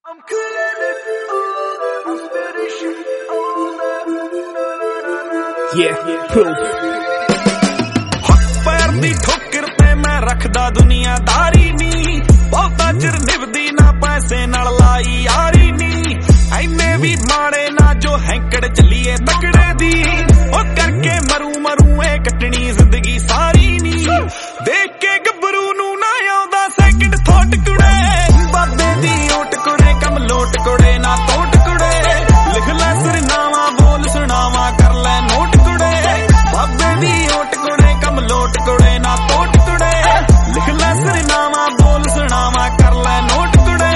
पैर दी ठोकर ते मैं रखदा दुनियादारी नी, बहुता चिर निभदी ना पैसे नाल लाई यारी नी। ऐने भी माड़े ना जो हैंकड़ चलीए तकड़े दी, ओ करके मरू मरू ए कटनी जिंदगी सारी नी। देख के गबरू नू ना आउंदा सैकंड थॉट कुड़े, बाबे दी ओट कुड़े कम लोट कुड़े ना तोट कुड़े। लिख लै सरनामा बोल सुनावा कर लै नोट कुड़े, बाबे दी ओट कुड़े कम लोट कुड़े ना तोट कुड़े। लिख लै सरनामा बोल सुनावा कर लै नोट कुड़े।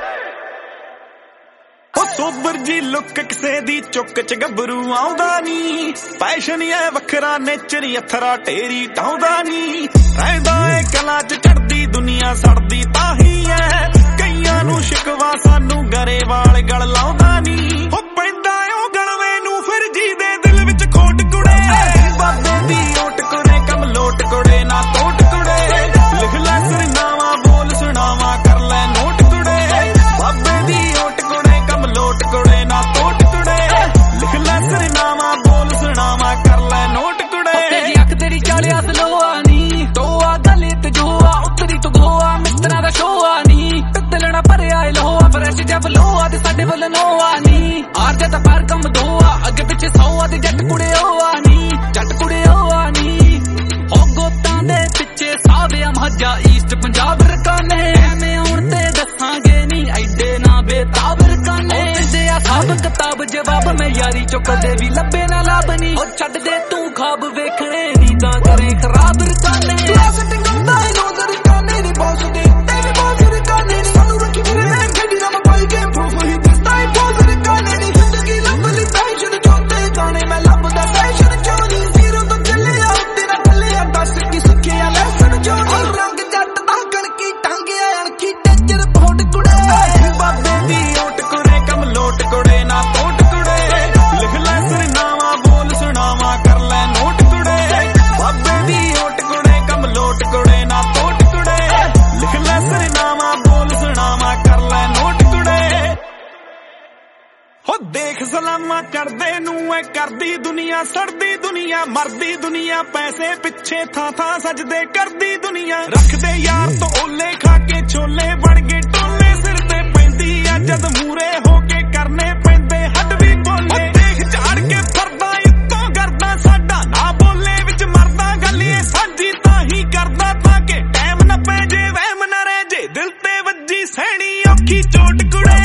ओ सोबर जी लुक किसे दी चुक च गबरू आउंदा नी, पैशन ऐ वखरा नेचर अथरा ढेरी ढाउंदा नी। रहिंदा ए कला च चढ़दी दुनिया सड़दी ताही ऐ, कईयां नू शिकवा सानू गरेवाल गल लाउंदा नी। ओ पैंदा ओ गलवे नू फिर जी दे दिल विच खोट कुड़े, बाबे दी ओट कुड़े कम लोट कुड़े ना तोट कुड़े। लिख लै सरनामा बोल सुनावा कर लै नोट कुड़े, बाबे दी ओट कुड़े कम लोट कुड़े ना तोट कुड़े। लिख लै सरनामा बोल सुनावा कर लै नोट कुड़े। तेरी अख तेरी चालिया सलोआ नी, टोआ गले ते जोआ उतरी तू गोआ मिस्त्रा दा शोआ नी। पित्तलना भरिया लोहा फ्रैश जब लोआ ते साडे वल नोआ नी। आर जद पैर कम दोआ अगे पिछे सौआ ते जट कुड़े ओआ नी, जट कुड़े ओआ नी। हो गोतां दे पिछे साविया मजा ईस्ट पंजाब रकाने, एवें हुण ते दसांगे नी ऐडे ना बेताब रकाने। दे आ सब किताब जवाब मैं यारी चो कदे भी लब्बे ना लाभ नी। ओ छड्ड दे तू ख्वाब वेखणे नी तां करे खराब रकाने। तू सेटिंग करदा है नोज़र रकाने नी बॉस दे तेरे बॉस रकाने नी। सानू रखी मेरे मैं खेडी ना मैं कोई गेम प्रूफ ही दिसदा है बॉस रकाने नी। जिंदगी लंबी पैशन चोते गाने मैं लभदा फैशन चोनी, जीरो तो चले आ तेरा थले आ दस की सिक्के आ लैसन चोनी। रंग जट दा कणकी टांगे अणकी टेंजर फोट कुड़े, बाबे दी ओट कुड़े कम लोट कुड़े ना तोट कुड़े। लिख लै सरनामा बोल सुनावा कर लै नोट कुड़े, बाबे दी ओट कुड़े कम लोट कुड़े ना तोट कुड़े। लिख लै सरनामा बोल सुनावा कर लै नोट कुड़े। हो देख सलामा करदे नू ऐ करदी दुनिया, सड़दी दुनिया मरदी दुनिया, पैसे पिछे थां थां सजदे करदी दुनिया। रखदे यार तो ओले खा के छोले बन गए टोले, सिर ते पैंदी आ जद मूरे हो के करने पैंदे हट भी बोले। देख झाड़ के फरदा इत्तों करदा साडा ना बोले विच मरदा, गलिए साझी ताही करदा तां के टैम न पै जे वहम न रह जे, दिल ते वज्जी सैनी औखी चोट कुड़े।